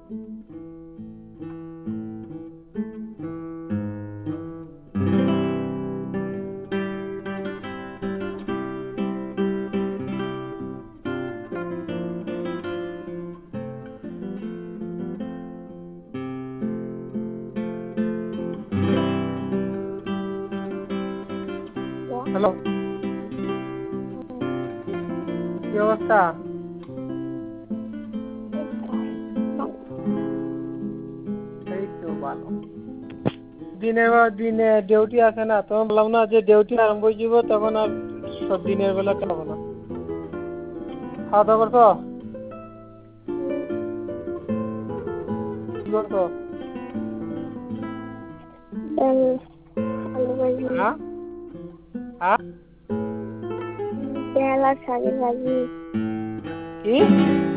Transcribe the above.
Hello, কি অবস্থা? এই তো ভালো। দিনের দিনে ডিউটি আছে না, তখন বললাম না যে ডিউটি আরম্ভ হয়ে যাব, তখন আর সব দিনের বেলা খাবো না। খাওয়া দাওয়া করছো? কি করছো? আলু ভাজি, হ্যাঁ হ্যাঁ, তেল আর শাকের ভাজি। কি?